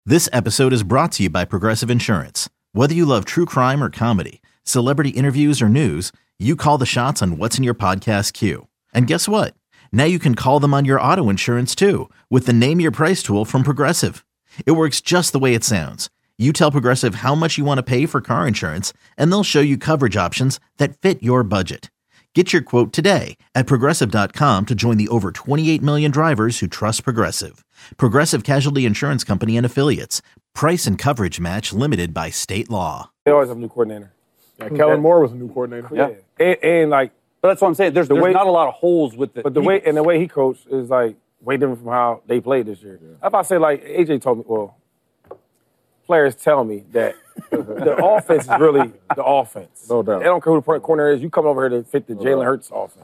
This episode is brought to you by Progressive Insurance. Whether you love true crime or comedy, celebrity interviews or news, you call the shots on what's in your podcast queue. And guess what? Now you can call them on your auto insurance too with the Name Your Price tool from Progressive. It works just the way it sounds. You tell Progressive how much you want to pay for car insurance, and they'll show you coverage options that fit your budget. Get your quote today at Progressive.com to join the over 28 million drivers who trust Progressive. Progressive Casualty Insurance Company and Affiliates. Price and coverage match limited by state law. They always have a new coordinator. Yeah, Kellen Moore was a new coordinator. Yeah. And like, but that's what I'm saying. There's not a lot of holes with the. But the way he coached is like way different from how they played this year. Yeah. If I say like AJ told me, well, players tell me that the offense is really the offense. No doubt. They don't care who the corner is. You come over here to fit the Jalen Hurts offense.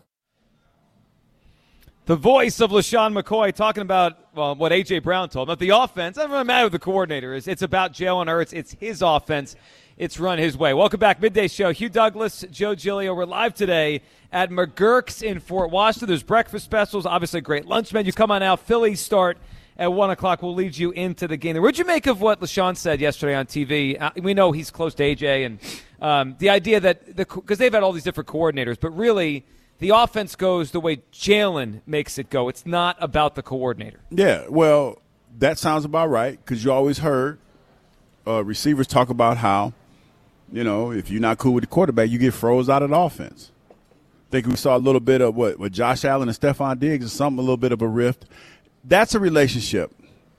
The voice of LaShawn McCoy talking about what A.J. Brown told him. About the offense, it doesn't really matter who the coordinator is. It's about Jalen Hurts. It's his offense. It's run his way. Welcome back. Midday Show. Hugh Douglas, Joe Giglio. We're live today at McGurk's in Fort Washington. There's breakfast specials. Obviously, a great lunch menu. Come on out. Phillies start at 1 o'clock. We'll lead you into the game. What'd you make of what LaShawn said yesterday on TV? We know he's close to A.J. and the idea that because they've had all these different coordinators, but really – the offense goes the way Jalen makes it go. It's not about the coordinator. Yeah, well, that sounds about right because you always heard receivers talk about how, if you're not cool with the quarterback, you get froze out of the offense. I think we saw a little bit of with Josh Allen and Stephon Diggs a little bit of a rift. That's a relationship.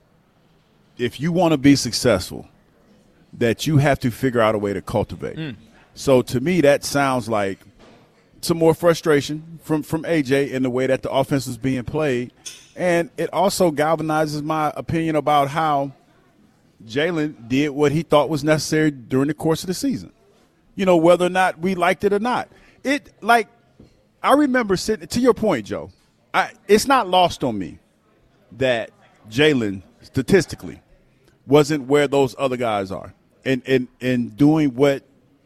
If you want to be successful, that you have to figure out a way to cultivate. So to me, that sounds like some more frustration from AJ in the way that the offense is being played. And it also galvanizes my opinion about how Jalen did what he thought was necessary during the course of the season. Whether or not we liked it or not. I remember sitting – to your point, Joe, it's not lost on me that Jalen statistically wasn't where those other guys are and doing what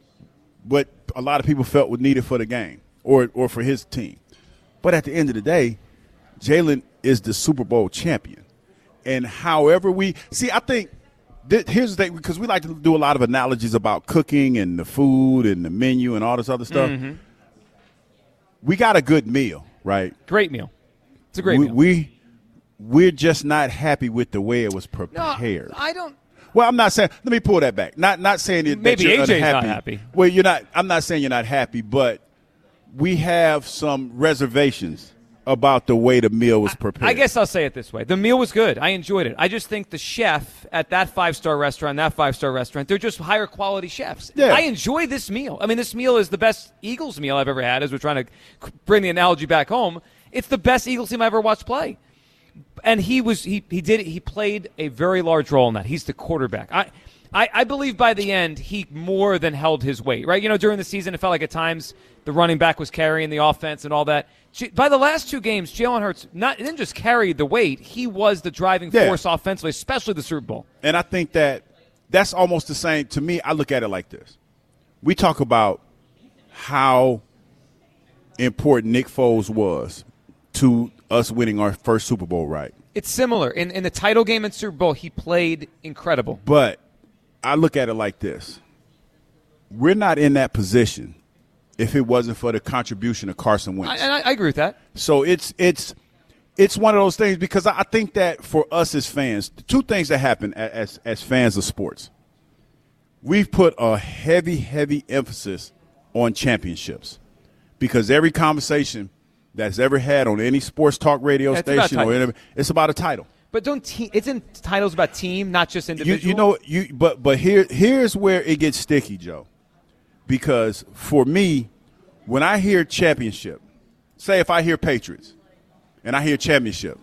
a lot of people felt was needed for the game or for his team. But at the end of the day, Jalen is the Super Bowl champion. And however I think here's the thing, because we like to do a lot of analogies about cooking and the food and the menu and all this other stuff. Mm-hmm. We got a good meal, right? Great meal. It's a great meal. We're just not happy with the way it was prepared. No, I don't. Well, I'm not saying. Let me pull that back. Not saying that maybe you're AJ's unhappy. not happy. Well, you're not. I'm not saying you're not happy, but we have some reservations about the way the meal was prepared. I guess I'll say it this way: the meal was good. I enjoyed it. I just think the chef at that 5-star restaurant, they're just higher quality chefs. Yeah. I enjoy this meal. I mean, this meal is the best Eagles meal I've ever had. As we're trying to bring the analogy back home, it's the best Eagles team I ever watched play. And he played a very large role in that. He's the quarterback. I believe by the end he more than held his weight, right? During the season it felt like at times the running back was carrying the offense and all that. By the last two games, Jalen Hurts didn't just carry the weight, he was the driving force offensively, especially the Super Bowl. And I think that's almost the same. To me, I look at it like this. We talk about how important Nick Foles was to us winning our first Super Bowl, right? It's similar. In the title game and Super Bowl, he played incredible. But I look at it like this. We're not in that position if it wasn't for the contribution of Carson Wentz. And I agree with that. So it's one of those things because I think that for us as fans, two things that happen as fans of sports. We've put a heavy, heavy emphasis on championships because every conversation that's ever had on any sports talk radio station or anything, it's about a title. But isn't titles about team, not just individual? But here's where it gets sticky, Joe. Because for me, when I hear championship, say if I hear Patriots and I hear championship,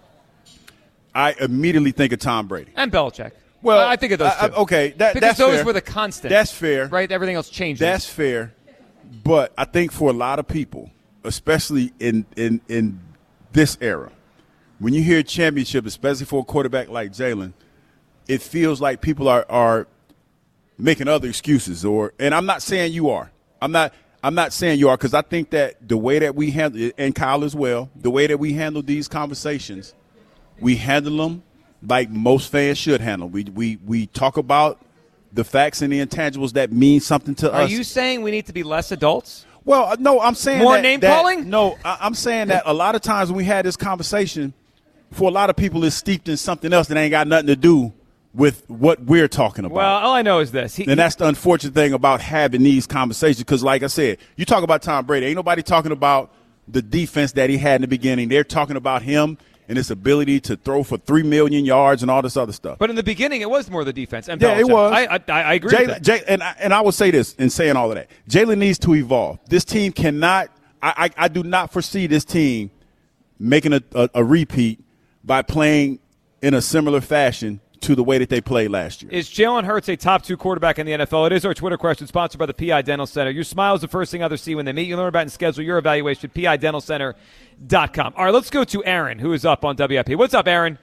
I immediately think of Tom Brady. And Belichick. Well, I think of those two. Okay, because that's those fair. were the constant. That's fair. Right? Everything else changes. That's fair. But I think for a lot of people, especially in this era, when you hear championship, especially for a quarterback like Jalen, it feels like people are making other excuses. And I'm not saying you are. I'm not saying you are because I think that the way that we handle it, and Kyle as well, the way that we handle these conversations, we handle them like most fans should handle. We talk about the facts and the intangibles that mean something to us. Are you saying we need to be less adults? Well, no, I'm saying more that, name calling. No, I'm saying that a lot of times when we had this conversation, for a lot of people, it's steeped in something else that ain't got nothing to do with what we're talking about. Well, all I know is this. And that's the unfortunate thing about having these conversations, because like I said, you talk about Tom Brady. Ain't nobody talking about the defense that he had in the beginning. They're talking about him and his ability to throw for 3 million yards and all this other stuff. But in the beginning, it was more the defense. And yeah, Belichick. it was. I agree with that. And I will say this in saying all of that. Jalen needs to evolve. This team cannot – I do not foresee this team making a repeat by playing in a similar fashion to the way that they played last year. Is Jalen Hurts a top 2 quarterback in the NFL? It is our Twitter question, sponsored by the PI Dental Center. Your smile is the first thing others see when they meet you. Learn about and schedule your evaluation at PIDentalCenter.com. All right, let's go to Aaron, who is up on WIP. What's up, Aaron?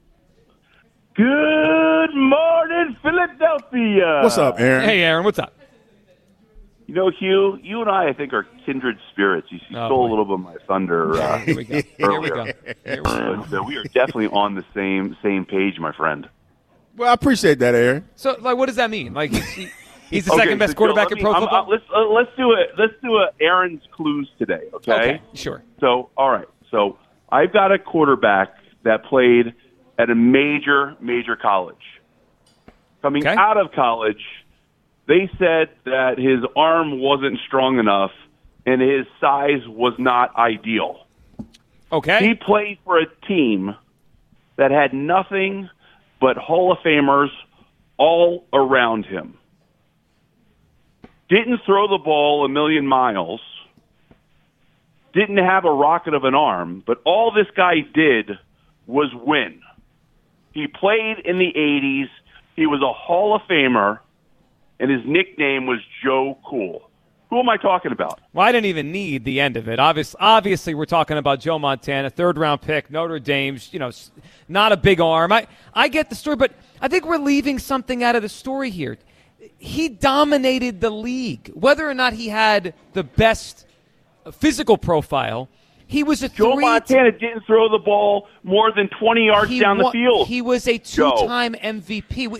Good morning, Philadelphia. What's up, Aaron? Hey, Aaron, what's up? You know, Hugh, you and I think, are kindred spirits. You stole a little bit of my thunder Here we go. Here we go. But we are definitely on the same page, my friend. Well, I appreciate that, Aaron. So, like, what does that mean? Like, he's the second best quarterback in pro football? Let's do a Aaron's clues today, okay? Sure. So, all right. So, I've got a quarterback that played at a major college. Coming out of college, they said that his arm wasn't strong enough and his size was not ideal. Okay. He played for a team that had nothing but Hall of Famers all around him. Didn't throw the ball a million miles. Didn't have a rocket of an arm. But all this guy did was win. He played in the 80s. He was a Hall of Famer. And his nickname was Joe Cool. Who am I talking about? Well, I didn't even need the end of it. Obviously, we're talking about Joe Montana, third-round pick, Notre Dame, not a big arm. I get the story, but I think we're leaving something out of the story here. He dominated the league. Whether or not he had the best physical profile, he was a Joe Montana didn't throw the ball more than 20 yards down the field. He was a two-time MVP.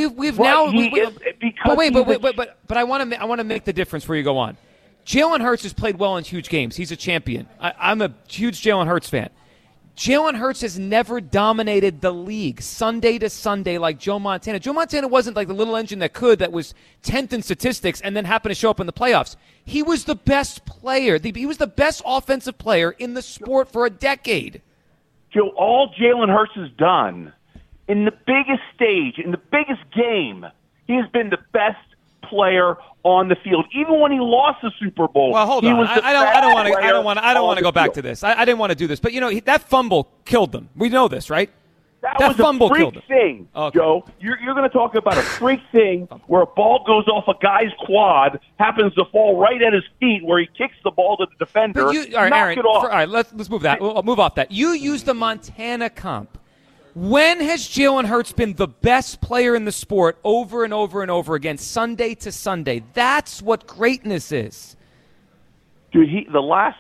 But I want to make the difference before you go on. Jalen Hurts has played well in huge games. He's a champion. I'm a huge Jalen Hurts fan. Jalen Hurts has never dominated the league Sunday to Sunday like Joe Montana. Joe Montana wasn't like the little engine that was 10th in statistics and then happened to show up in the playoffs. He was the best player. He was the best offensive player in the sport for a decade. Joe, all Jalen Hurts has done in the biggest stage, in the biggest game, he has been the best player on the field. Even when he lost the Super Bowl. Well, hold on. I don't want to go back to this. I didn't want to do this, but that fumble killed them. We know this, right? That fumble was a killed freak him. thing, Okay. Joe. You're going to talk about a freak thing where a ball goes off a guy's quad, happens to fall right at his feet, where he kicks the ball to the defender. All right, Aaron, it off. all right, let's move that. We'll move off that. You use the Montana comp. When has Jalen Hurts been the best player in the sport over and over and over again, Sunday to Sunday? That's what greatness is. Dude, the last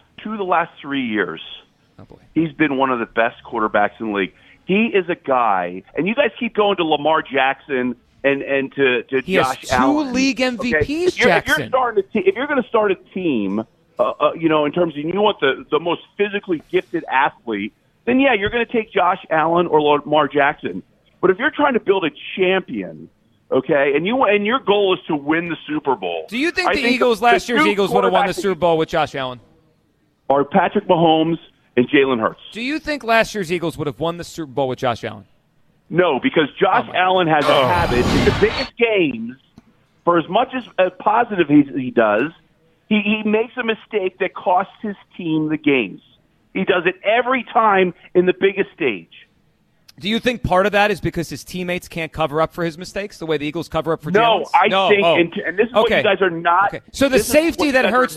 3 years, he's been one of the best quarterbacks in the league. He is a guy, and you guys keep going to Lamar Jackson and to he Josh has two Allen. league MVPs, okay? If Jackson. If you're going to start a team, in terms of you want the most physically gifted athlete, then yeah, you're going to take Josh Allen or Lamar Jackson. But if you're trying to build a champion, okay, and your goal is to win the Super Bowl. Do you think last year's Eagles would have won the Super Bowl with Josh Allen? Or Patrick Mahomes and Jalen Hurts? Do you think last year's Eagles would have won the Super Bowl with Josh Allen? No, because Josh Allen has a habit in the biggest games, for as much as positive he does, he makes a mistake that costs his team the games. He does it every time in the biggest stage. Do you think part of that is because his teammates can't cover up for his mistakes the way the Eagles cover up for Jalen? I think, and this is what you guys are not. Okay. So the safety that Hurts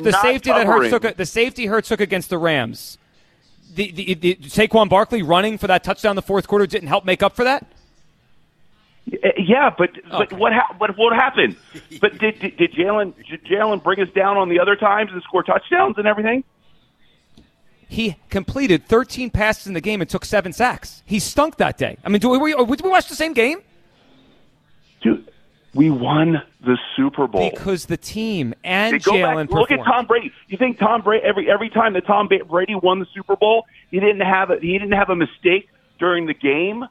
took against the Rams, the Saquon Barkley running for that touchdown in the fourth quarter didn't help make up for that? Yeah, but what happened? But did Jalen bring us down on the other times and score touchdowns and everything? he completed 13 passes in the game and took 7 sacks. He stunk that day. I mean, did we watch the same game? Dude, we won the Super Bowl Because the team and Jalen performed. Look at Tom Brady. You think Tom Brady every time that Tom Brady won the Super Bowl, he didn't have a mistake during the game?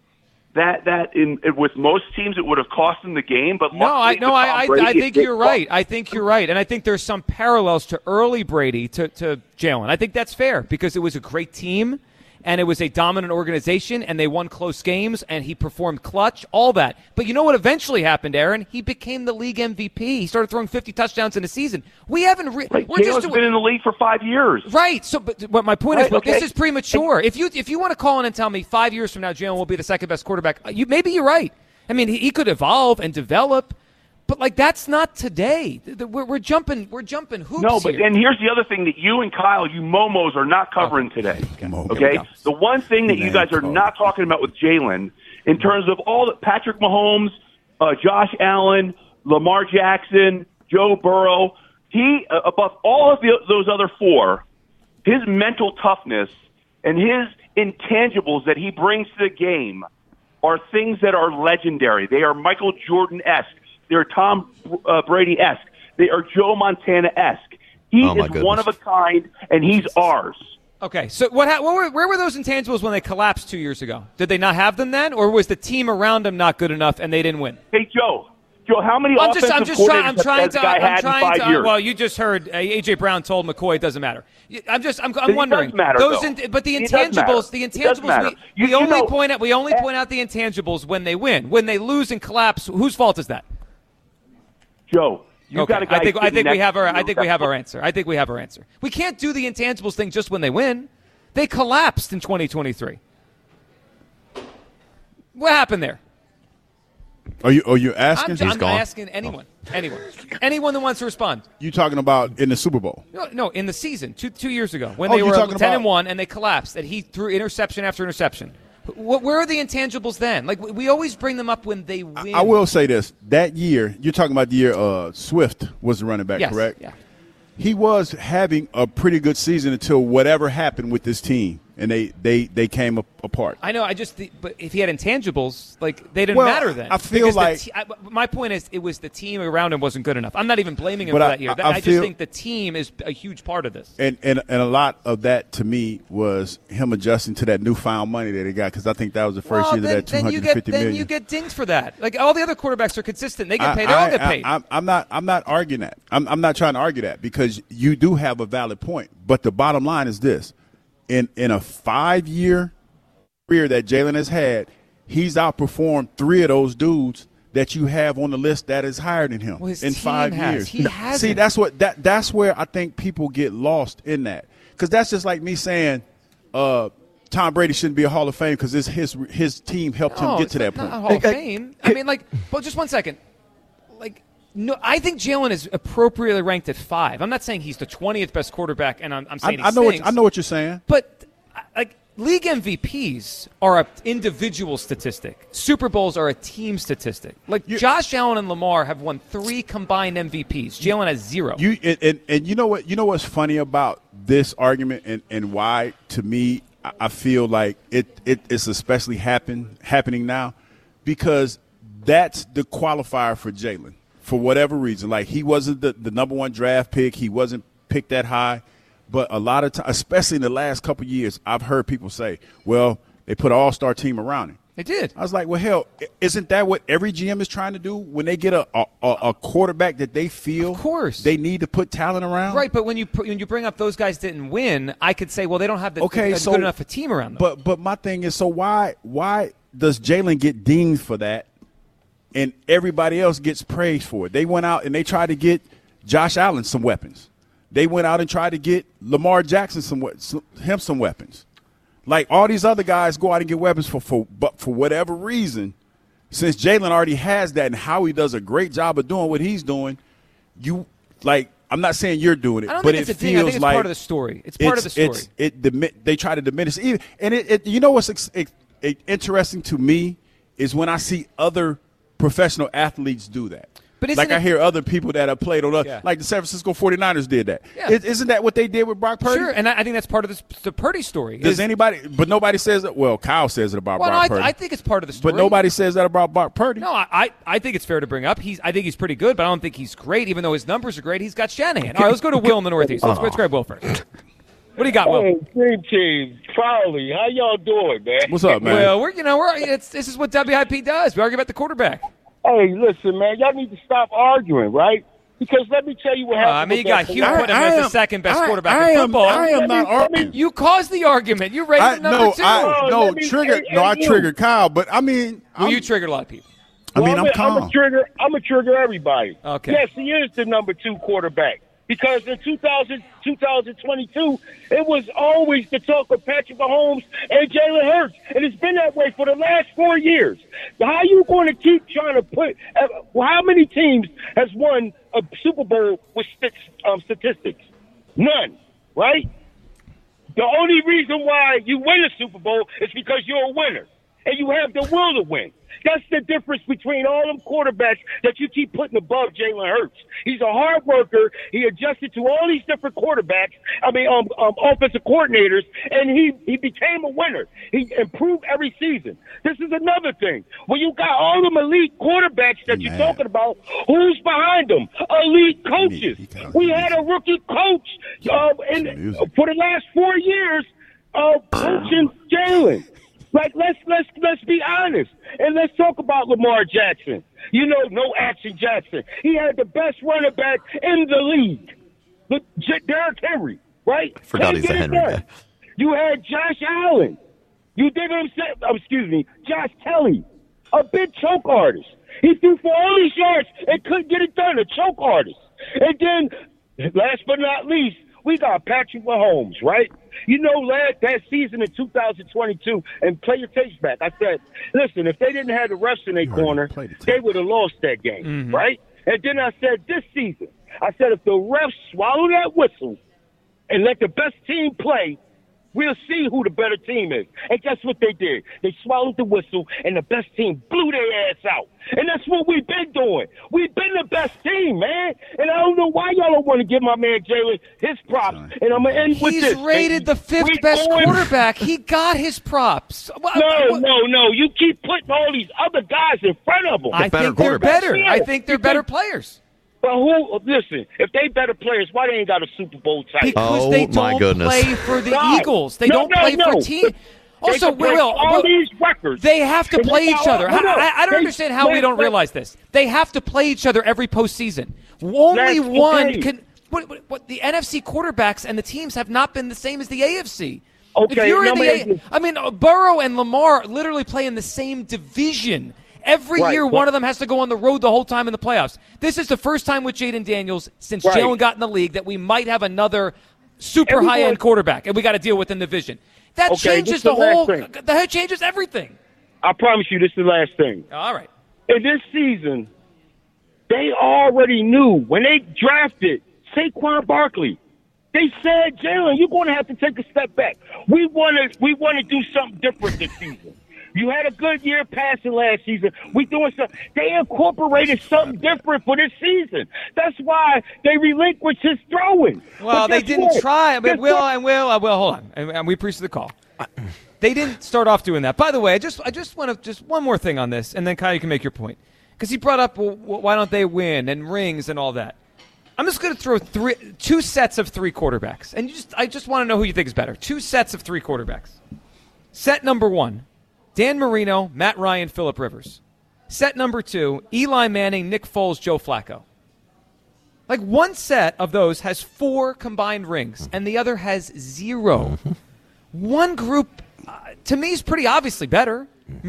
With most teams it would have cost them the game, but I think you're right. I think you're right, and I think there's some parallels to early Brady to Jalen. I think that's fair because it was a great team, and it was a dominant organization, and they won close games, and he performed clutch, all that. But you know what eventually happened, Aaron? He became the league MVP. He started throwing 50 touchdowns in a season. We haven't. Jalen's been in the league for 5 years. Right. So, but what my point is, this is premature. If you want to call in and tell me 5 years from now Jalen will be the second best quarterback, maybe you're right. I mean, he could evolve and develop. But that's not today. We're jumping hoops. No, but here. and here's the other thing that you and Kyle, you momos, are not covering today. Okay, the one thing that you guys are not talking about with Jalen, in terms of all the Patrick Mahomes, Josh Allen, Lamar Jackson, Joe Burrow, he above all of those other four, his mental toughness and his intangibles that he brings to the game are things that are legendary. They are Michael Jordan-esque. They're Tom Brady-esque. They are Joe Montana-esque. He is one of a kind, and he's ours. Okay, so where were those intangibles when they collapsed 2 years ago? Did they not have them then, or was the team around them not good enough and they didn't win? Hey, Joe, how many offensive coordinators has the guy had in 5 years? Well, you just heard A.J. Brown told McCoy it doesn't matter. I'm wondering. It does matter, but the intangibles, we only point out the intangibles when they win. When they lose and collapse, whose fault is that? Joe, you've got a guy. I think we have our answer. We can't do the intangibles thing just when they win. They collapsed in 2023. What happened there? Are you asking? I'm asking anyone that wants to respond. You talking about in the Super Bowl? No, in the season 2 years ago when they were 10-1 and they collapsed, and he threw interception after interception. Where are the intangibles then? Like, we always bring them up when they win. I will say this: that year, you're talking about the year Swift was the running back, yes, correct? Yeah. He was having a pretty good season until whatever happened with this team, and they came apart. I know. But if he had intangibles, like, they didn't matter then. I feel my point is, it was the team around him wasn't good enough. I'm not even blaming him for that year. I just think the team is a huge part of this. And a lot of that to me was him adjusting to that newfound money that he got, because I think that was the first year that $250 million. Then you get dinged for that. Like, all the other quarterbacks are consistent. They get paid. They all get paid. I'm not arguing that. I'm not trying to argue that, because you do have a valid point. But the bottom line is this. In a 5-year career that Jalen has had, he's outperformed 3 of those dudes that you have on the list that is higher than him in 5 years. He hasn't. See, that's where I think people get lost in that, because that's just like me saying Tom Brady shouldn't be a Hall of Fame because his team helped him get to that point. Not Hall of Fame. I mean, just 1 second. No, I think Jalen is appropriately ranked at 5. I'm not saying he's the 20th best quarterback, and I'm saying I know what you're saying. But league MVPs are an individual statistic. Super Bowls are a team statistic. Josh Allen and Lamar have won 3 combined MVPs. Jalen has 0. And you know what? You know what's funny about this argument and why, to me, I feel like it's especially happening now, because that's the qualifier for Jalen. For whatever reason, like, he wasn't the number 1 draft pick. He wasn't picked that high. But a lot of times, especially in the last couple of years, I've heard people say, well, they put an all-star team around him. They did. I was like, well, hell, isn't that what every GM is trying to do when they get a quarterback that they feel they need to put talent around? Right, but when you bring up those guys didn't win, I could say, well, they don't have good enough a team around them. But my thing is, so why does Jalen get dinged for that? And everybody else gets praised for it. They went out and they tried to get Josh Allen some weapons. They went out and tried to get Lamar Jackson some weapons. Like, all these other guys go out and get weapons but for whatever reason, since Jalen already has that and Howie does a great job of doing what he's doing, I'm not saying you're doing it, but it feels it's like part of the story. It's part of the story. They try to diminish it. And you know what's interesting to me is when I see other professional athletes do that. But like I hear other people that have played on like the San Francisco 49ers did that. Yeah. Isn't that what they did with Brock Purdy? Sure, and I think that's part of the Purdy story. But nobody says that. Well, Kyle says it about Brock Purdy. I think it's part of the story. But nobody says that about Brock Purdy. No, I think it's fair to bring up. I think he's pretty good, but I don't think he's great, even though his numbers are great. He's got Shanahan. All right, let's go to Will in the Northeast. Let's grab Will first. What do you got, Will? Hey, Dream Team, Crowley, how y'all doing, man? What's up, man? Well, this is what WIP does. We argue about the quarterback. Hey, listen, man, y'all need to stop arguing, right? Because let me tell you what happened. You got Hugh putting him as the second best quarterback in football. I am not arguing. You caused the argument. You rated number two. I triggered Kyle, but I mean, you triggered a lot of people. I'm calm. I'm a trigger everybody. Okay. Yes, he is the number 2 quarterback. Because in 2022, it was always the talk of Patrick Mahomes and Jalen Hurts. And it's been that way for the last 4 years. How are you going to keep trying to put how many teams has won a Super Bowl with statistics? None, right? The only reason why you win a Super Bowl is because you're a winner. And you have the will to win. That's the difference between all them quarterbacks that you keep putting above Jalen Hurts. He's a hard worker. He adjusted to all these different quarterbacks, offensive coordinators, and he became a winner. He improved every season. This is another thing. When you got all them elite quarterbacks that you're talking about, who's behind them? Elite coaches. We had a rookie coach for the last 4 years coaching Jalen. Like, let's be honest. And let's talk about Lamar Jackson. No action Jackson. He had the best running back in the league. Derrick Henry, right? Forgot he's a Henry guy. You had Josh Allen. You dig what I'm saying? Josh Kelly, a big choke artist. He threw for all these yards and couldn't get it done, a choke artist. And then, last but not least, we got Patrick Mahomes, right? That season in 2022, and play your tapes back, I said, listen, if they didn't have the refs in their corner, they would have lost that game, right? And then I said, this season, if the refs swallow that whistle and let the best team play, we'll see who the better team is. And guess what they did? They swallowed the whistle, and the best team blew their ass out. And that's what we've been doing. We've been the best team, man. And I don't know why y'all don't want to give my man Jalen his props. And I'm going to end with this. He's rated the 5th best quarterback. He got his props. No. You keep putting all these other guys in front of him. I think they're better. I think they're better players. But listen, if they better players, why they ain't got a Super Bowl title? Because they don't play for the Eagles. They don't play for team. Also, all these records. They have to play each other. I don't understand how we don't realize this. They have to play each other every postseason. Only one can. What the NFC quarterbacks and the teams have not been the same as the AFC. Okay, if you're in Burrow and Lamar literally play in the same division. Every year, one of them has to go on the road the whole time in the playoffs. This is the first time with Jaden Daniels since Jalen got in the league that we might have another super high-end quarterback, and we got to deal with in the division. That changes the whole. That changes everything. I promise you, this is the last thing. All right. In this season, they already knew when they drafted Saquon Barkley. They said, Jalen, you're going to have to take a step back. We want to do something different this season. You had a good year passing last season. We doing something. They incorporated something different for this season. That's why they relinquished his throwing. Well, they didn't try. But Will, hold on. And we appreciate the call. They didn't start off doing that. By the way, I just want to one more thing on this, and then Kyle, you can make your point. Because he brought up, why don't they win and rings and all that. I'm just going to throw two sets of 3 quarterbacks, and I just want to know who you think is better. 2 sets of 3 quarterbacks. Set number 1. Dan Marino, Matt Ryan, Phillip Rivers. Set number 2, Eli Manning, Nick Foles, Joe Flacco. Like one set of those has 4 combined rings, and the other has 0. One group, to me, is pretty obviously better.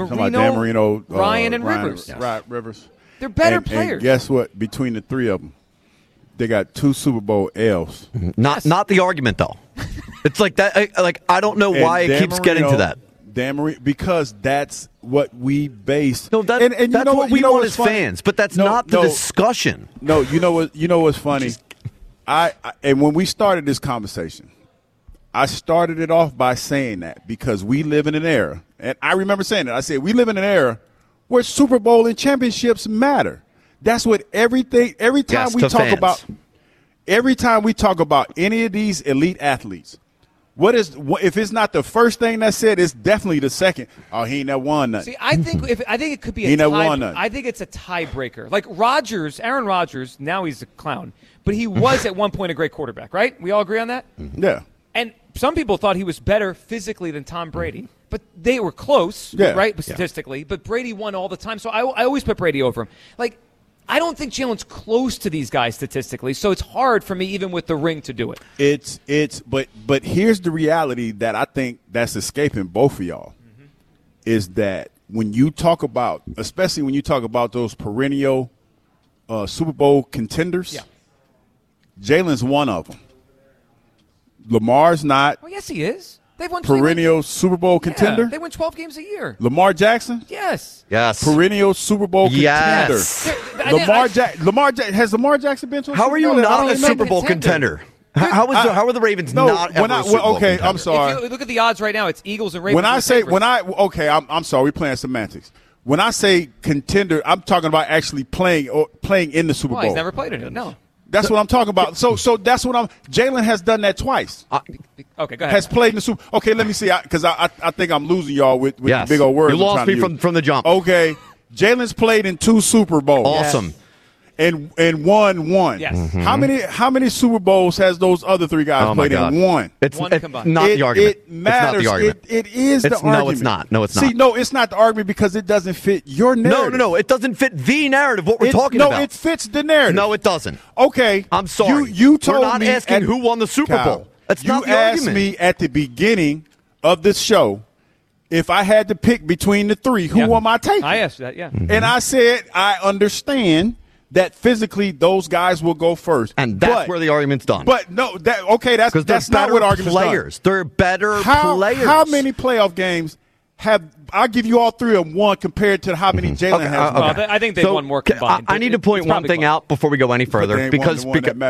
Marino, Ryan, and Rivers. Rivers. They're better players. And guess what? Between the 3 of them, they got 2 Super Bowl L's. Not the argument, though. It's like that. I don't know why it keeps getting to that. Because that's what we base. No, that's what we want as fans, but that's not the discussion. No, you know what's funny? And when we started this conversation, I started it off by saying that because we live in an era, and I remember saying that. I said we live in an era where Super Bowl and championships matter. That's what every time Yes, we to talk fans. about. Every time we talk about any of these elite athletes, if it's not the first thing that's said, it's definitely the second. Oh, he ain't never won nothing. See, I think it could be He a never tie. won nothing. I think it's a tiebreaker. Like Aaron Rodgers. Now he's a clown, but he was at one point a great quarterback, right? We all agree on that. Yeah. And some people thought he was better physically than Tom Brady, but they were close, Yeah. right? Statistically, but Brady won all the time, so I always put Brady over him. Like, I don't think Jalen's close to these guys statistically, so it's hard for me even with the ring to do it. But here's the reality that I think that's escaping both of y'all is that when you talk about, especially when you talk about those perennial Super Bowl contenders, Jalen's one of them. Lamar's not. Well, yes, he is. They've won perennial Super Bowl contender. They win 12 games a year. Lamar Jackson. Yes. Perennial Super Bowl contender. Yes. Has Lamar Jackson been to a How Super are you Bowl? not a Super Bowl contender? How are the Ravens not ever a Super Bowl okay, contender? I'm sorry. If you look at the odds right now, it's Eagles and Ravens. I'm sorry, we're playing semantics. When I say contender, I'm talking about actually playing in the Super Bowl. He's never played in it. No. That's what I'm talking about. So that's what Jalen has done that twice. Okay, go ahead. Has played in the Super. Okay, let me see, because I think I'm losing y'all with Yes. the big old words. You lost me from the jump. Okay, Jalen's played in 2 Super Bowls. Awesome. And won one. Yes. Mm-hmm. How many Super Bowls has those other 3 guys played in? One. It's One combined. not the argument. It matters. It's not the argument. It is the argument. No, it's not. No, it's not. See, no, it's not the argument because it doesn't fit your narrative. No. It doesn't fit the narrative. What we're talking no, about. it fits the narrative. No, it doesn't. Okay. I'm sorry. You told we're not me asking who won the Super Kyle, Bowl. That's not the You asked argument. me at the beginning of this show if I had to pick between the 3, who am I taking? I asked that, yeah. And I said I understand that physically those guys will go first. And that's where the argument's done. But no, that's not what argument's players. done. They're better players. How many playoff games I'll give you all 3 of 1 compared to how many Jalen has won. Well, I think they've won more combined. I need to point one thing out before we go any further because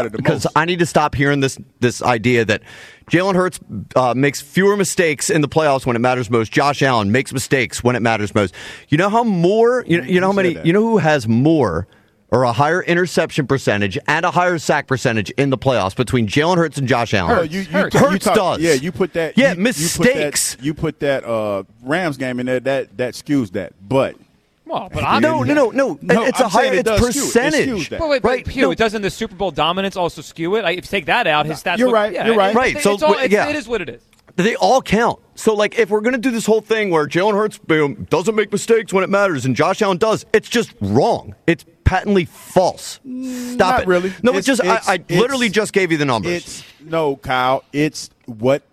I need to stop hearing this idea that Jalen Hurts makes fewer mistakes in the playoffs when it matters most. Josh Allen makes mistakes when it matters most. You know how more? You know how many? You know who has more? Or a higher interception percentage and a higher sack percentage in the playoffs between Jalen Hurts and Josh Allen. Hurts does. Yeah, you put that. Yeah, mistakes. You put that Rams game in there. That skews that. But well, but no. It's a higher percentage. Right? Hugh, it doesn't the Super Bowl dominance also skew it? If you take that out, his stats. You're right. Right. So it is what it is. They all count. So, like, if we're going to do this whole thing where Jalen Hurts doesn't make mistakes when it matters and Josh Allen does, it's just wrong. It's patently false. Stop it. Really. No, I literally just gave you the numbers. No, Kyle. It's what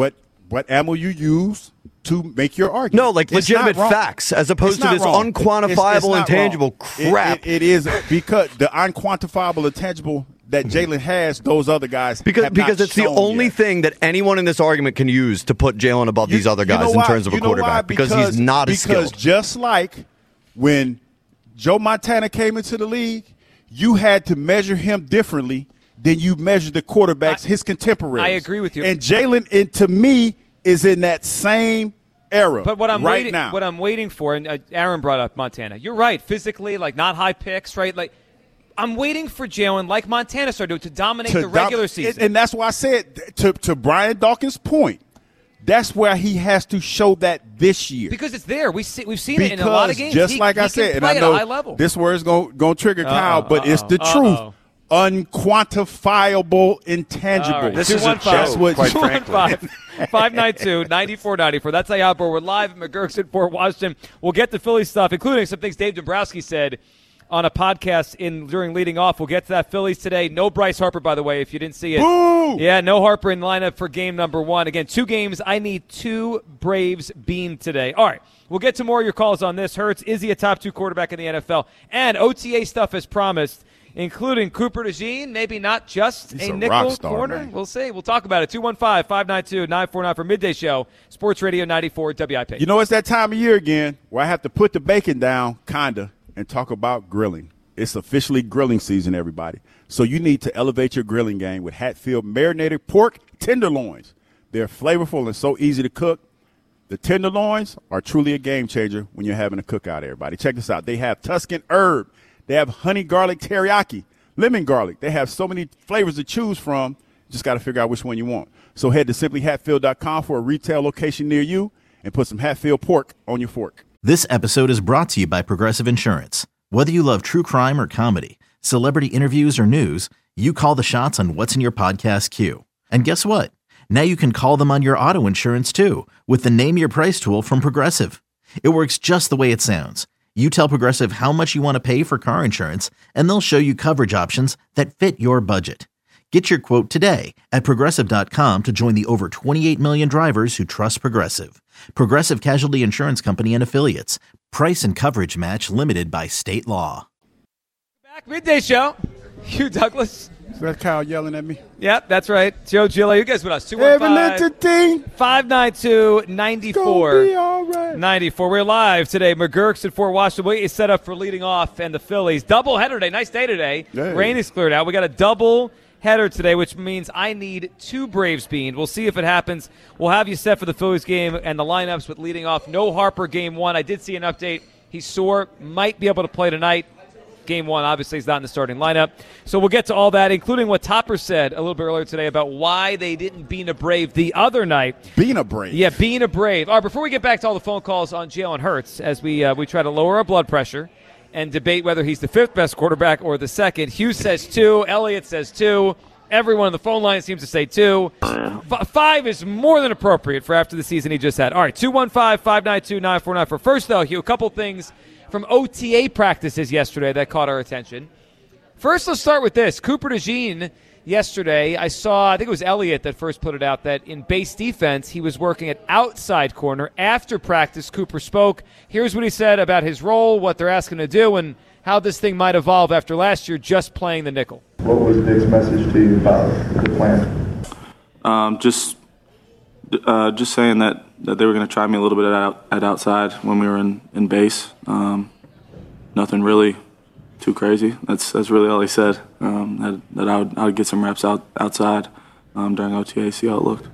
ammo you use to make your argument. No, like legitimate facts as opposed to this unquantifiable, intangible crap. It is because the unquantifiable, intangible that Jalen has, those other guys because it's the only thing that anyone in this argument can use to put Jalen above these other guys in terms of a quarterback because he's not as skilled. Because just like when Joe Montana came into the league, you had to measure him differently than you measure the quarterbacks, his contemporaries. I agree with you. And Jalen, to me, is in that same era. But what I'm waiting for, and Aaron brought up Montana. You're right, physically, like not high picks, right? Like I'm waiting for Jalen, like Montana started to dominate the regular season. And that's why I said to Brian Dawkins' point, that's where he has to show that this year. Because it's there. We've seen it in a lot of games. Just like I said, and I know this word's going to trigger Kyle, but it's the truth. Unquantifiable, intangible. Right. This is that's what, quite frankly. 592-9494. That's how we're live at McGurk's in Fort Washington. We'll get the Philly stuff, including some things Dave Dombrowski said on a podcast during leading off. We'll get to that. Phillies today. No Bryce Harper, by the way, if you didn't see it. Boo! Yeah, no Harper in lineup for game number 1. Again, 2 games. I need 2 Braves beamed today. All right, we'll get to more of your calls on this. Hurts, is he a top 2 quarterback in the NFL? And OTA stuff as promised, including Cooper DeJean, maybe not just a nickel corner. Man. We'll see. We'll talk about it. 215-592-949 for Midday Show, Sports Radio 94 WIP. You know, it's that time of year again where I have to put the bacon down, kinda, and talk about grilling. It's officially grilling season, everybody. So you need to elevate your grilling game with Hatfield marinated pork tenderloins. They're flavorful and so easy to cook. The tenderloins are truly a game changer when you're having a cookout, everybody. Check this out. They have Tuscan herb, They have honey garlic teriyaki, lemon garlic. They have so many flavors to choose from. Just got to figure out which one you want. So head to simplyhatfield.com for a retail location near you and put some Hatfield pork on your fork. This episode is brought to you by Progressive Insurance. Whether you love true crime or comedy, celebrity interviews or news, you call the shots on what's in your podcast queue. And guess what? Now you can call them on your auto insurance too with the Name Your Price tool from Progressive. It works just the way it sounds. You tell Progressive how much you want to pay for car insurance, and they'll show you coverage options that fit your budget. Get your quote today at Progressive.com to join the over 28 million drivers who trust Progressive. Progressive Casualty Insurance Company and Affiliates. Price and coverage match limited by state law. Back midday show. Hugh Douglas. Is that Kyle yelling at me? Yep, that's right. Joe Giglio. You guys with us. 215-592-94. 94. We're live today. McGurk's at Fort Washington. We set up for leading off, and the Phillies. Double header today. Nice day today. Hey. Rain is cleared out. We got a double header today, which means I need 2 Braves beamed. We'll see if it happens. We'll have you set for the Phillies game and the lineups with leading off. No Harper game 1. I did see an update. He's sore. Might be able to play tonight. Game 1, obviously, is not in the starting lineup. So we'll get to all that, including what Topper said a little bit earlier today about why they didn't bean a Brave the other night. Being a Brave? Yeah, being a Brave. All right, before we get back to all the phone calls on Jalen Hurts, as we try to lower our blood pressure and debate whether he's the 5th best quarterback or the 2nd, Hugh says 2, Elliott says 2. Everyone on the phone line seems to say 2. 5 is more than appropriate for after the season he just had. All right, 215-592-9494. For first, though, Hugh, a couple things from OTA practices yesterday that caught our attention. First, let's start with this. Cooper DeJean yesterday, I think it was Elliott that first put it out, that in base defense he was working at outside corner. After practice, Cooper spoke. Here's what he said about his role, what they're asking to do, and how this thing might evolve after last year just playing the nickel. What was Vic's message to you about the plan? Just saying that they were going to try me a little bit at outside when we were in base. Nothing really too crazy. That's really all he said. That I would get some reps outside during OTA, see how it looked.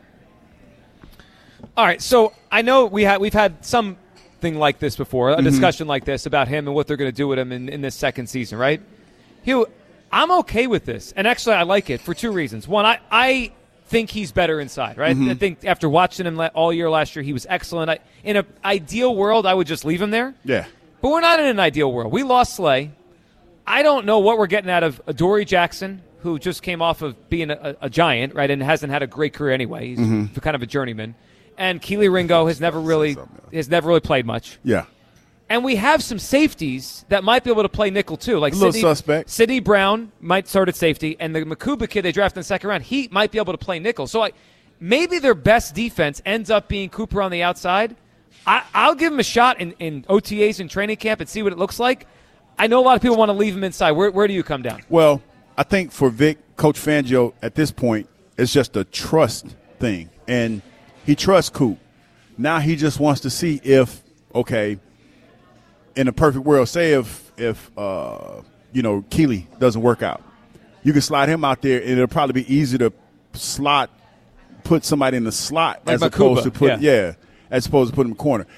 All right, so I know we've had something like this before, a discussion like this about him and what they're going to do with him in this second season, right? Hugh, I'm okay with this, and actually I like it for 2 reasons. One, I think he's better inside, right? I think after watching him all year last year, he was excellent. In an ideal world, I would just leave him there. Yeah. But we're not in an ideal world. We lost Slay. I don't know what we're getting out of Adoree Jackson, who just came off of being a giant, right, and hasn't had a great career anyway. He's kind of a journeyman. And Keely Ringo has never really played much. Yeah. And we have some safeties that might be able to play nickel too. Like suspect. Sidney Brown might start at safety, and the Makuba kid they drafted in the second round, he might be able to play nickel. So maybe their best defense ends up being Cooper on the outside. I'll give him a shot in OTAs and training camp and see what it looks like. I know a lot of people want to leave him inside. Where do you come down? Well, I think for Vic, Coach Fangio at this point, it's just a trust thing. And he trusts Coop. Now he just wants to see if, okay, in a perfect world, say if Keely doesn't work out, you can slide him out there, and it'll probably be easy to put somebody in the slot like as Makuba, opposed to put as opposed to put him in the corner.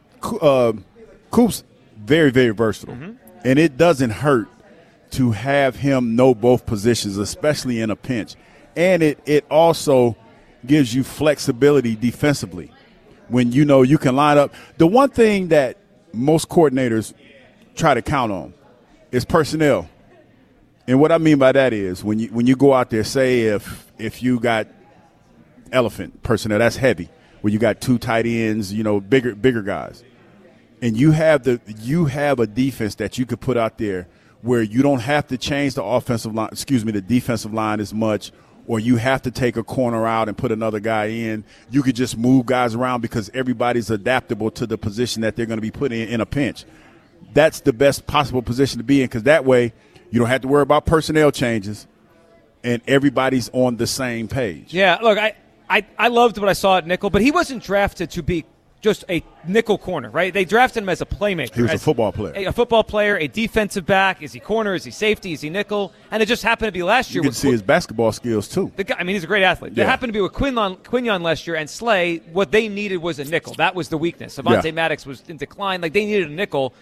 Coop's very, very versatile, and it doesn't hurt to have him know both positions, especially in a pinch. And it also gives you flexibility defensively when you know you can line up. The one thing that most coordinators try to count on is personnel. And what I mean by that is when you go out there, say if you got elephant personnel, that's heavy, where you got 2 tight ends, bigger guys. And you have a defense that you could put out there where you don't have to change the defensive line as much, or you have to take a corner out and put another guy in. You could just move guys around because everybody's adaptable to the position that they're going to be put in a pinch. That's the best possible position to be in, because that way you don't have to worry about personnel changes and everybody's on the same page. Yeah, look, I loved what I saw at nickel, but he wasn't drafted to be just a nickel corner, right? They drafted him as a playmaker. He was a football player. A football player, a defensive back. Is he corner? Is he safety? Is he nickel? And it just happened to be last year. You could see his basketball skills, too. He's a great athlete. Yeah. It happened to be with Quinyon last year, and Slay, what they needed was a nickel. That was the weakness. Avonte Maddox was in decline. Like, they needed a nickel.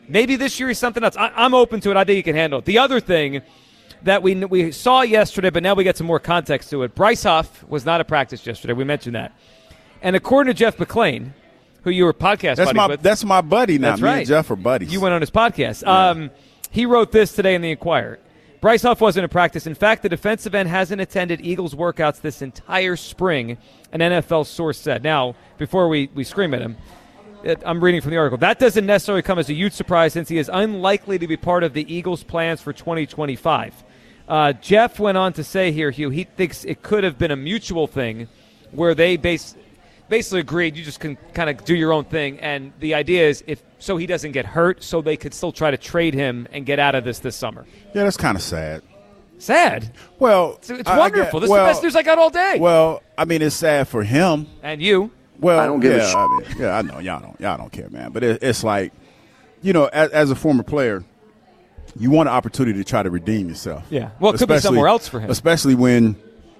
Maybe this year he's something else. I'm open to it. I think he can handle it. The other thing that we saw yesterday, but now we get some more context to it. Bryce Huff was not at practice yesterday. We mentioned that. And according to Jeff McClain, who you were podcast buddies with. That's my buddy now. That's Me right. and Jeff are buddies. You went on his podcast. Yeah. He wrote this today in the Inquirer. Bryce Huff wasn't in practice. In fact, the defensive end hasn't attended Eagles workouts this entire spring, an NFL source said. Now, before we scream at him, I'm reading from the article. That doesn't necessarily come as a huge surprise since he is unlikely to be part of the Eagles' plans for 2025. Jeff went on to say here, Hugh, he thinks it could have been a mutual thing where they basically agreed you just can kind of do your own thing, and the idea is so he doesn't get hurt, so they could still try to trade him and get out of this summer. Yeah, that's kind of sad. Sad? Well, it's wonderful. This is the best news I got all day. Well, I mean, it's sad for him. And you. Well, I don't give a shit. I know. Y'all don't care, man. But it's like, as a former player, you want an opportunity to try to redeem yourself. Yeah. Well, it could be somewhere else for him. Especially when,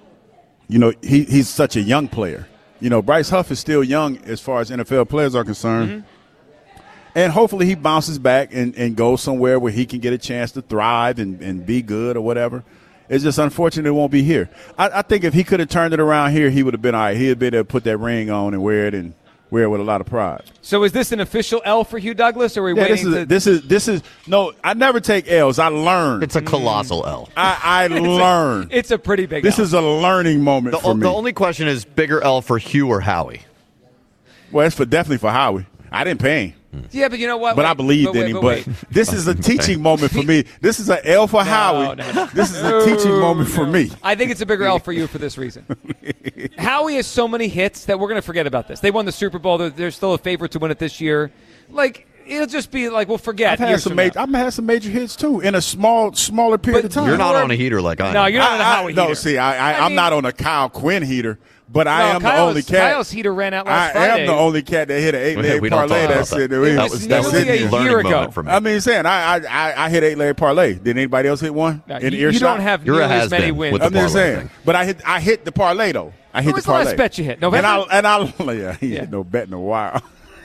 he's such a young player. Bryce Huff is still young as far as NFL players are concerned. Mm-hmm. And hopefully he bounces back and goes somewhere where he can get a chance to thrive and be good or whatever. It's just unfortunate it won't be here. I think if he could have turned it around here, he would have been all right. He would be able to put that ring on and wear it with a lot of pride. So is this an official L for Hugh Douglas, or are we waiting this is no, I never take L's. I learn. It's a colossal L. I learn. It's a pretty big This L. is a learning moment for me. The only question is bigger L for Hugh or Howie? Well, it's definitely for Howie. I didn't pay him. Yeah, but you know what? But I believed in him. But this is a teaching moment for me. This is an L for Howie. No. This is a teaching moment for me. I think it's a bigger L for you for this reason. Howie has so many hits that we're going to forget about this. They won the Super Bowl. They're still a favorite to win it this year. Like, it'll just be like, we'll forget. I've had some major hits, too, in a smaller period of time. You're not on a heater like I am. No, you're not on a Howie heater. No, see, I'm not on a Kyle Quinn heater. But I am the only cat. Kyle's heater ran out last Friday. I am the only cat that hit an 8-leg parlay. That's it. That was nearly a year ago. For me. I mean, I hit 8-leg parlay. Did anybody else hit one? You don't have nearly as many wins. I'm just saying. But I hit the parlay though. I hit the parlay. What was the last bet you hit? November? He hit no bet in a while.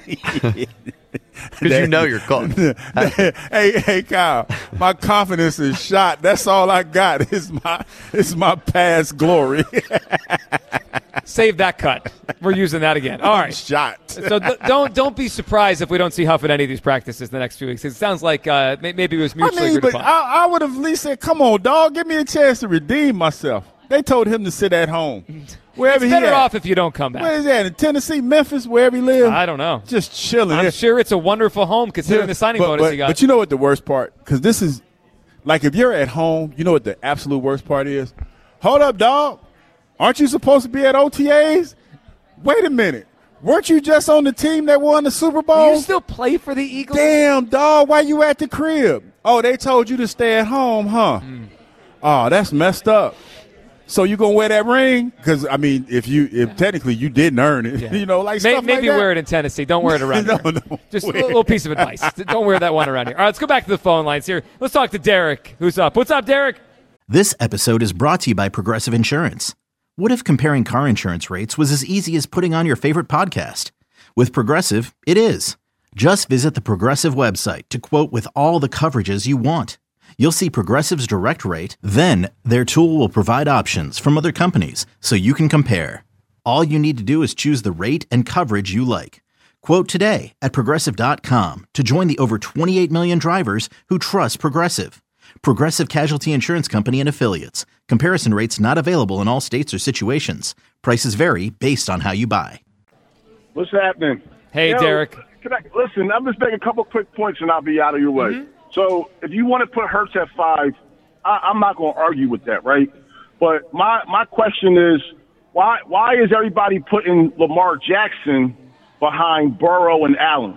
Because you're caught. Hey, Kyle, my confidence is shot. That's all I got. It's my past glory. Save that cut. We're using that again. All right. Shot. So don't be surprised if we don't see Huff at any of these practices the next few weeks. It sounds like maybe it was mutually agreed upon. I would have at least said, come on, dog, give me a chance to redeem myself. They told him to sit at home. Wherever it's better off if you don't come back. Where is that? In Tennessee, Memphis, wherever he lives? I don't know. Just chilling. I'm sure it's a wonderful home considering the signing bonus he got. But you know what the worst part? Because this is, like, if you're at home, you know what the absolute worst part is? Hold up, dog. Aren't you supposed to be at OTAs? Wait a minute. Weren't you just on the team that won the Super Bowl? You still play for the Eagles? Damn, dog. Why you at the crib? Oh, they told you to stay at home, huh? Oh, that's messed up. So you gonna wear that ring? Because I mean, if technically you didn't earn it, stuff maybe like that. Wear it in Tennessee. Don't wear it around here. No. Just a little piece of advice. Don't wear that one around here. All right, let's go back to the phone lines here. Let's talk to Derek, who's up. What's up, Derek? This episode is brought to you by Progressive Insurance. What if comparing car insurance rates was as easy as putting on your favorite podcast? With Progressive, it is. Just visit the Progressive website to quote with all the coverages you want. You'll see Progressive's direct rate, then their tool will provide options from other companies so you can compare. All you need to do is choose the rate and coverage you like. Quote today at Progressive.com to join the over 28 million drivers who trust Progressive. Progressive Casualty Insurance Company and Affiliates. Comparison rates not available in all states or situations. Prices vary based on how you buy. What's happening? Hey, Derek. Listen, I'm just making a couple quick points and I'll be out of your way. Mm-hmm. So if you want to put Hurts at 5, I'm not going to argue with that, right? But my question is, why is everybody putting Lamar Jackson behind Burrow and Allen?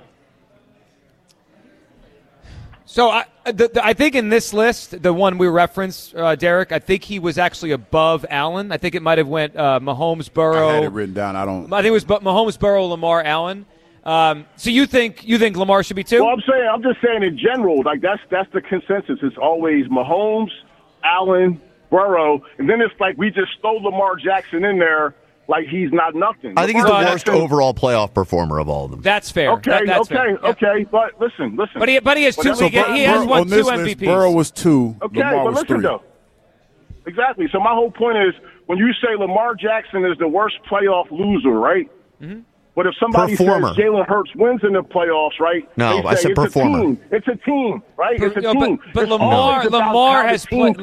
So I think in this list, the one we referenced, Derek, I think he was actually above Allen. I think it might have went Mahomes, Burrow. I had it written down. I think it was Mahomes, Burrow, Lamar, Allen. So you think Lamar should be 2? Well, I'm just saying in general, like that's the consensus. It's always Mahomes, Allen, Burrow, and then it's like we just stole Lamar Jackson in there like he's not nothing. I think he's the worst overall playoff performer of all of them. That's fair. Okay, that's fair. Okay. But listen. But he has two. He has won 2 MVPs. Burrow was 2. Okay, Lamar but was listen 3. though. Exactly. So my whole point is, when you say Lamar Jackson is the worst playoff loser, right? Mm-hmm. But if somebody performer. says Jalen Hurts wins in the playoffs, right? No, I said it's performer. It's a team, right? It's a team. But Lamar has played.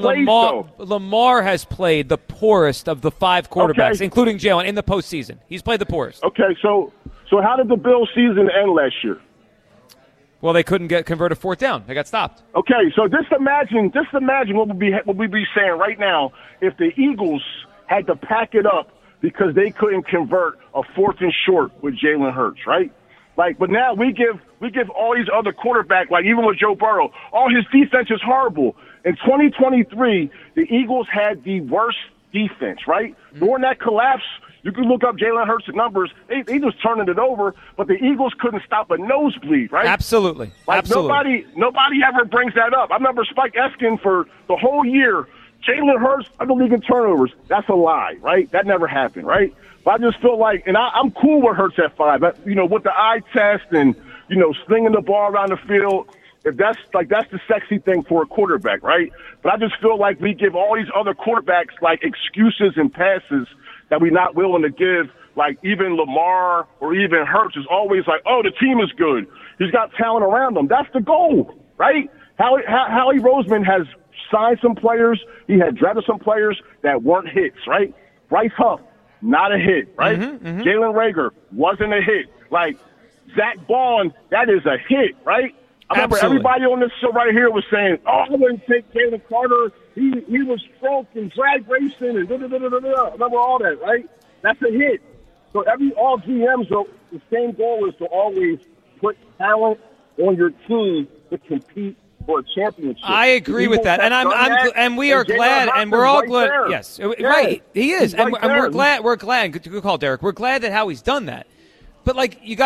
Lamar has played the poorest of the 5 quarterbacks, including Jalen, in the postseason. He's played the poorest. Okay, so how did the Bills' season end last year? Well, they couldn't convert a 4th down. They got stopped. Okay, so just imagine what we'd be saying right now if the Eagles had to pack it up because they couldn't convert a 4th and short with Jalen Hurts, right? Like, but now we give all these other quarterbacks, like even with Joe Burrow, all his defense is horrible. In 2023, the Eagles had the worst defense, right? During that collapse, you can look up Jalen Hurts' numbers. They was turning it over, but the Eagles couldn't stop a nosebleed, right? Absolutely. Like Absolutely. Nobody ever brings that up. I remember Spike Eskin for the whole year. Jalen Hurts, I don't league in turnovers. That's a lie, right? That never happened, right? But I just feel like, and I'm cool with Hurts at 5. But, with the eye test and, slinging the ball around the field. If that's the sexy thing for a quarterback, right? But I just feel like we give all these other quarterbacks like excuses and passes that we're not willing to give. Like even Lamar or even Hurts is always like, oh, the team is good. He's got talent around him. That's the goal, right? Howie Roseman has signed some players. He had drafted some players that weren't hits, right? Bryce Huff, not a hit, right? Jalen Reagor wasn't a hit. Like Zach Bond, that is a hit, right? I remember everybody on this show right here was saying, oh, I wouldn't take Jalen Carter. He was drunk and drag racing and da-da-da-da-da. I remember all that, right? That's a hit. So all GMs, the same goal is to always put talent on your team to compete for a championship. I agree with that, and we are glad, and we're all glad. There. Yes, right. He is, and we're glad. We're glad. Good call, Derek. We're glad that Howie's done that. But you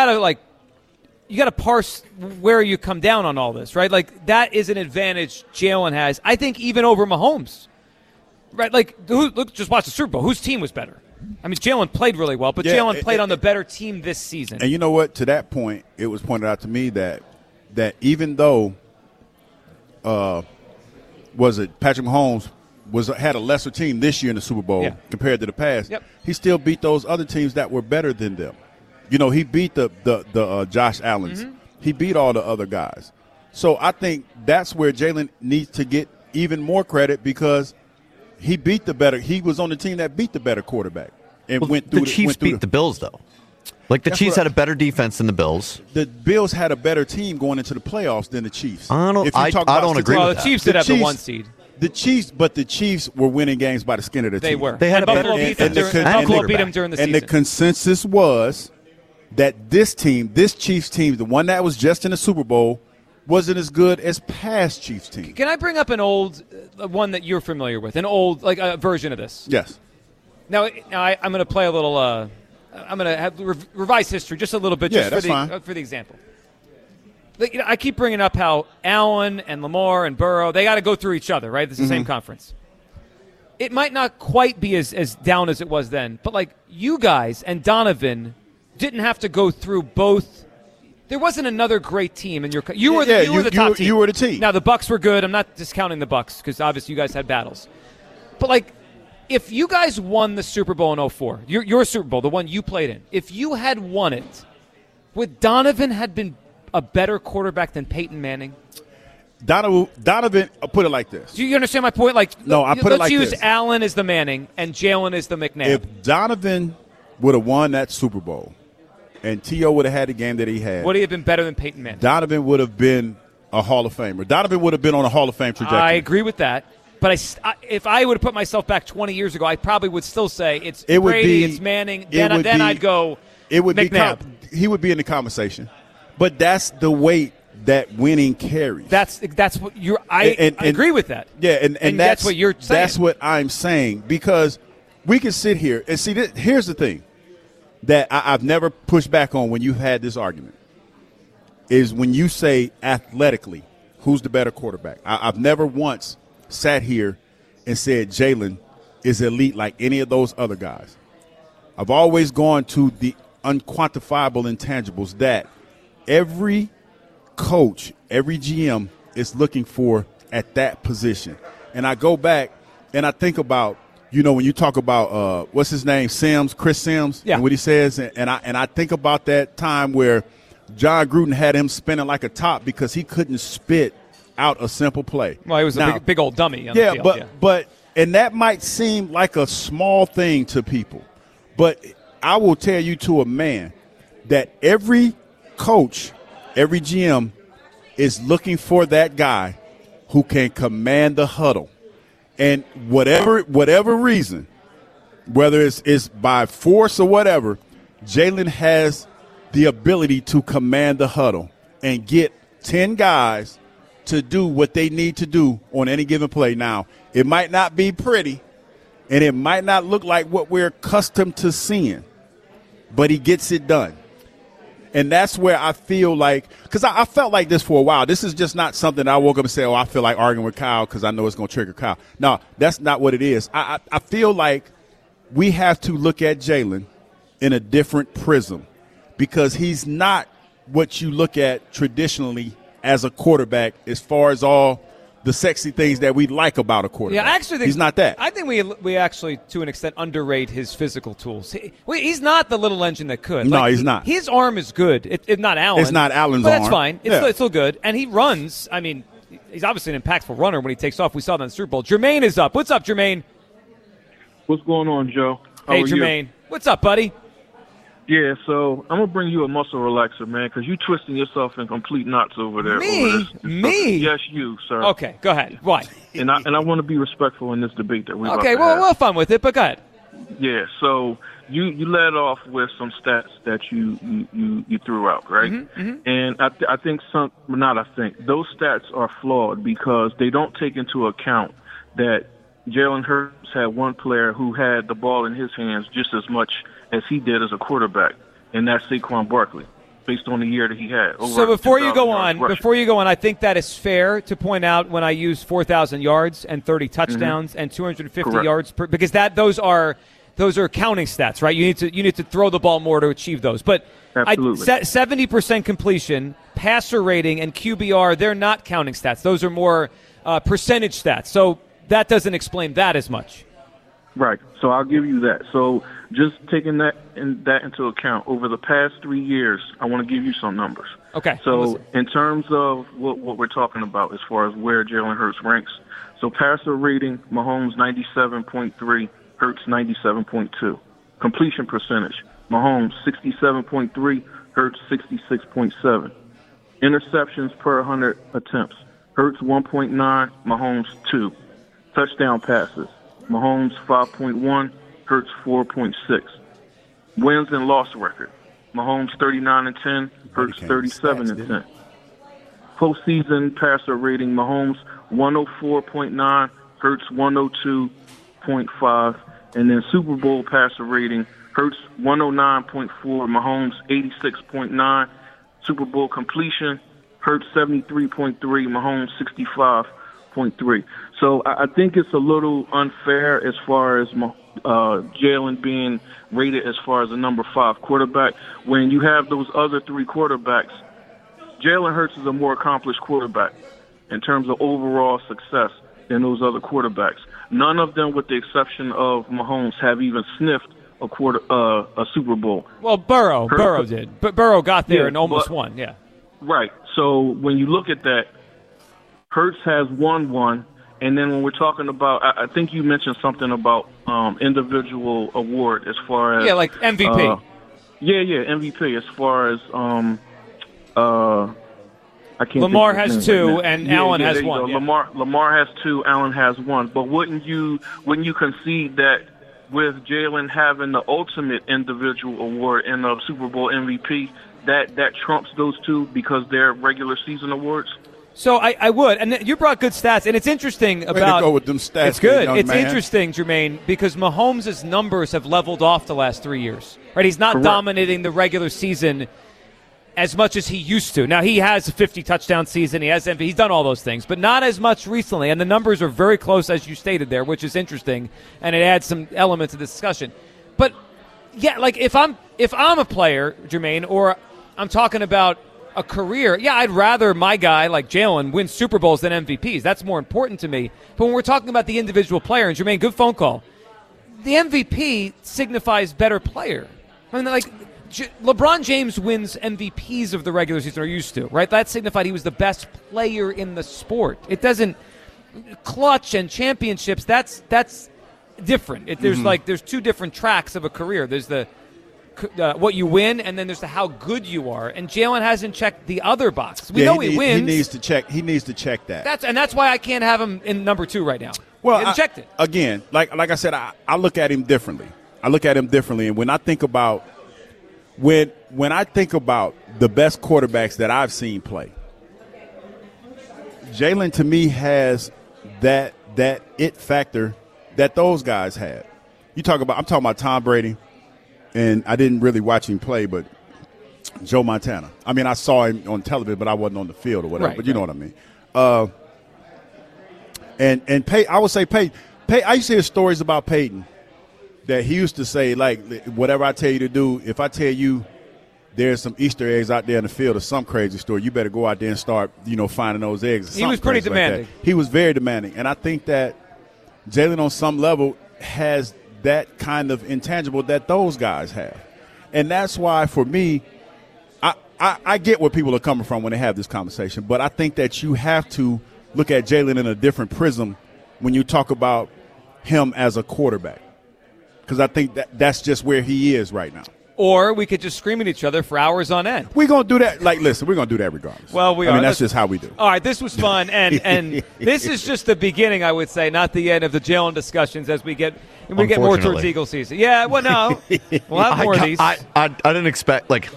gotta parse where you come down on all this, right? Like that is an advantage Jalen has. I think even over Mahomes, right? Like look, just watch the Super Bowl. Whose team was better? I mean, Jalen played really well, but Jalen played on the better team this season. And you know what? To that point, it was pointed out to me that even though Patrick Mahomes had a lesser team this year in the Super Bowl compared to the past, he still beat those other teams that were better than them. He beat the Josh Allens. Mm-hmm. He beat all the other guys. So I think that's where Jalen needs to get even more credit because he beat the better. He was on the team that beat the better quarterback and went through. The Chiefs beat the Bills though. Like the Chiefs had a better defense than the Bills. The Bills had a better team going into the playoffs than the Chiefs. I don't agree with that. The Chiefs did have the 1 seed. The Chiefs were winning games by the skin of their teeth. They were. They had Buffalo beat them during the season. And the consensus was that this Chiefs team, the one that was just in the Super Bowl, wasn't as good as past Chiefs teams. Can I bring up an old one that you're familiar with, an old a version of this? Yes. Now I'm going to play a little. I'm going to have revise history just a little bit, just for the example. I keep bringing up how Allen and Lamar and Burrow, they got to go through each other, right? This is the same conference. It might not quite be as down as it was then, but you guys and Donovan didn't have to go through both. There wasn't another great team in your. You were the top team. You were the team. Now the Bucs were good. I'm not discounting the Bucs because obviously you guys had battles, but if you guys won the Super Bowl in 2004, your Super Bowl, the one you played in, if you had won it, would Donovan had been a better quarterback than Peyton Manning? Donovan, put it like this. Do you understand my point? No, I put it like this. Let's use Allen as the Manning and Jalen as the McNabb. If Donovan would have won that Super Bowl and T.O. would have had the game that he had, would he have been better than Peyton Manning? Donovan would have been a Hall of Famer. Donovan would have been on a Hall of Fame trajectory. I agree with that. But if I would have put myself back 20 years ago, I probably would still say it's Brady, it's Manning. Then I'd go McNabb. He would be in the conversation. But that's the weight that winning carries. That's what you're. I agree with that. Yeah, and that's what you're saying. That's what I'm saying because we can sit here and see. Here's the thing that I've never pushed back on when you've had this argument is when you say athletically, who's the better quarterback? I've never once sat here and said Jalen is elite like any of those other guys. I've always gone to the unquantifiable intangibles that every coach, every GM is looking for at that position. And I go back and I think about, when you talk about what's his name, Chris Sims, and what he says, and I think about that time where John Gruden had him spinning like a top because he couldn't spit out a simple play. Well, he was a big old dummy on the field. But and that might seem like a small thing to people, but I will tell you to a man that every coach, every GM is looking for that guy who can command the huddle. And whatever reason, whether it's by force or whatever, Jalen has the ability to command the huddle and get 10 guys to do what they need to do on any given play. Now, it might not be pretty, and it might not look like what we're accustomed to seeing, but he gets it done. And that's where I feel like – because I felt like this for a while. This is just not something I woke up and said, I feel like arguing with Kyle because I know it's going to trigger Kyle. No, that's not what it is. I feel like we have to look at Jalen in a different prism because he's not what you look at traditionally as a quarterback as far as all the sexy things that we like about a quarterback. Yeah, I actually think he's not that. I think we actually, to an extent, underrate his physical tools. He's not the little engine that could. No, he's not. His arm is good. It's not Allen. It's not Allen's but arm. That's fine. It's still good. And he runs. I mean, he's obviously an impactful runner when he takes off. We saw that in the Super Bowl. Jermaine is up. What's up, Jermaine? What's going on, Joe? Hey, Jermaine. You? What's up, buddy? Yeah, so I'm going to bring you a muscle relaxer, man, because you twisting yourself in complete knots over there. Me? Yes, you, sir. Okay, go ahead. Why? And I want to be respectful in this debate that we're Okay, well, we'll have fun with it, but go ahead. Yeah, so you led off with some stats that you threw out, right? Mm-hmm. And I think those stats are flawed because they don't take into account that Jalen Hurts had one player who had the ball in his hands just as much as he did as a quarterback, and that's Saquon Barkley, based on the year that he had. So before you go on, I think that is fair to point out when I use 4,000 yards and 30 touchdowns and 250 yards per, because those are counting stats, right? You need to throw the ball more to achieve those. But 70% completion, passer rating, and QBR, they're not counting stats. Those are more percentage stats. So that doesn't explain that as much. Right. So I'll give you that. So just taking that into account, over the past 3 years, I want to give you some numbers. Okay. So in terms of what we're talking about as far as where Jalen Hurts ranks, so passer rating, Mahomes 97.3, Hurts 97.2. Completion percentage, Mahomes 67.3, Hurts 66.7. Interceptions per 100 attempts, Hurts 1.9, Mahomes 2. Touchdown passes, Mahomes 5.1, Hurts 4.6. Wins and loss record, Mahomes 39-10, Hurts 37-10. Postseason passer rating, Mahomes 104.9, Hurts 102.5. And then Super Bowl passer rating, Hurts 109.4, Mahomes 86.9. Super Bowl completion, Hurts 73.3, Mahomes 65.3. So I think it's a little unfair as far as Jalen being rated as far as the number 5 quarterback. When you have those other 3 quarterbacks, Jalen Hurts is a more accomplished quarterback in terms of overall success than those other quarterbacks. None of them, with the exception of Mahomes, have even sniffed a Super Bowl. Well, Burrow did. But Burrow got there and almost won, yeah. Right. So when you look at that, Hurts has won one. And then when we're talking about, I think you mentioned something about individual award as far as... Yeah, like MVP. MVP as far as... I can't Lamar has 2 and Allen has 1. Yeah. Lamar has 2, Allen has 1. But wouldn't you concede that with Jalen having the ultimate individual award in the Super Bowl MVP, that trumps those 2 because they're regular season awards? So I would, and you brought good stats, and it's interesting about. Way to go with them stats. It's good. It's man. interesting, Jermaine, because Mahomes' numbers have leveled off the last 3 years. Right, he's not dominating the regular season as much as he used to. Now he has a 50 touchdown season. He has MVP. He's done all those things, but not as much recently. And the numbers are very close, as you stated there, which is interesting, and it adds some element to the discussion. But Yeah, like if I'm a player, Jermaine, or I'm talking about a career, yeah, I'd rather my guy like Jalen win Super Bowls than MVPs. That's more important to me. But when we're talking about the individual player, and Jermaine, good phone call, the MVP signifies better player. I mean, like LeBron James wins MVPs of the regular season, or used to, right? That signified he was the best player in the sport. It doesn't clutch and championships. That's different. There's two different tracks of a career. There's the what you win, and then there's the how good you are. And Jalen hasn't checked the other box. We know he wins. He needs to check that. That's why I can't have him in number 2 right now. Well, he hasn't checked it again. Like I said, I look at him differently. And when I think about when I think about the best quarterbacks that I've seen play, Jalen to me has that it factor that those guys had. I'm talking about Tom Brady, and I didn't really watch him play, but Joe Montana. I mean, I saw him on television, but I wasn't on the field or whatever. Right, but you know what I mean. And Peyton, I would say Peyton. I used to hear stories about Peyton that he used to say, like, whatever I tell you to do, if I tell you there's some Easter eggs out there in the field or some crazy story, you better go out there and start, finding those eggs. He was pretty demanding. Like he was very demanding. And I think that Jalen on some level has that kind of intangible that those guys have. And that's why, for me, I get where people are coming from when they have this conversation, but I think that you have to look at Jalen in a different prism when you talk about him as a quarterback, because I think that's just where he is right now. Or we could just scream at each other for hours on end. We're going to do that. Like, listen, we're going to do that regardless. Well, we are. I mean, that's just how we do. All right, this was fun, and this is just the beginning, I would say, not the end of the Jalen discussions as we get more towards Eagle season. Yeah, well, no, we'll have more of these. I didn't expect it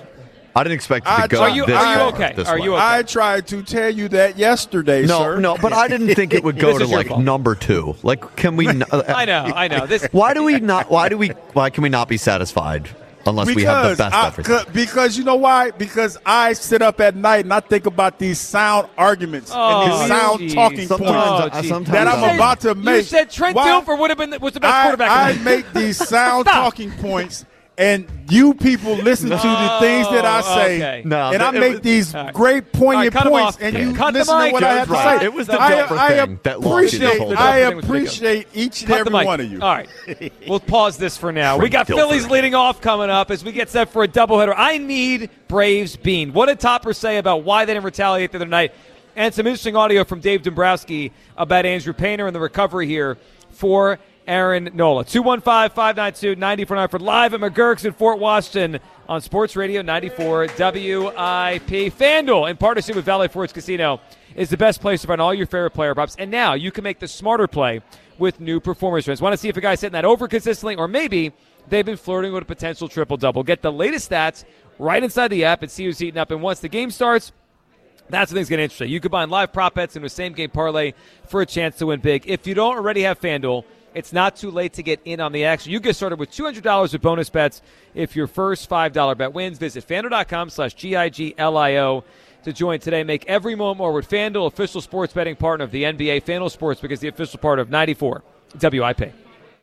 to go. Are you okay? This are way. you okay? I tried to tell you that yesterday, sir. No, but I didn't think it would go to number 2. Like, can we? I know. Why can we not be satisfied? Unless we have the best everything. Because you know why? Because I sit up at night and I think about these sound arguments and these sound talking points that I'm about to make. You said Trent Dilfer was the best quarterback. I make these sound talking points, and you people listen to the things that I say, and I make these great poignant points, and you listen to what I have to say. It was the Dilfer thing that lost you this whole I appreciate each and every one of you. All right, we'll pause this for now. We got Phillies leading off coming up as we get set for a doubleheader. I need Braves Bean. What did Topper say about why they didn't retaliate the other night? And some interesting audio from Dave Dombrowski about Andrew Painter and the recovery here for Aaron Nola. 215-592-9494 live at McGurk's in Fort Washington on Sports Radio 94 WIP. FanDuel, in partnership with Valley Forge Casino, is the best place to find all your favorite player props. And now you can make the smarter play with new performance trends. Want to see if a guy's hitting that over consistently, or maybe they've been flirting with a potential triple-double. Get the latest stats right inside the app and see who's heating up. And once the game starts, that's when things get interesting. You combine live prop bets into a same-game parlay for a chance to win big. If you don't already have FanDuel, it's not too late to get in on the action. You get started with $200 of bonus bets if your first $5 bet wins. Visit FanDuel.com/GIGLIO to join today. Make every moment more with FanDuel, official sports betting partner of the NBA. FanDuel Sportsbook is the official part of 94 WIP.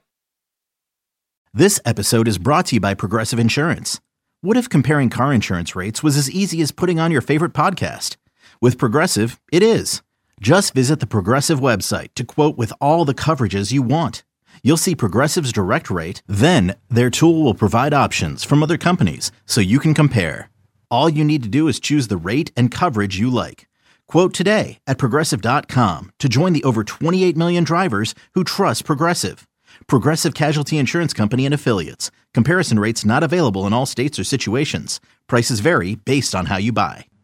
This episode is brought to you by Progressive Insurance. What if comparing car insurance rates was as easy as putting on your favorite podcast? With Progressive, it is. Just visit the Progressive website to quote with all the coverages you want. You'll see Progressive's direct rate, then their tool will provide options from other companies so you can compare. All you need to do is choose the rate and coverage you like. Quote today at Progressive.com to join the over 28 million drivers who trust Progressive. Progressive Casualty Insurance Company and Affiliates. Comparison rates not available in all states or situations. Prices vary based on how you buy.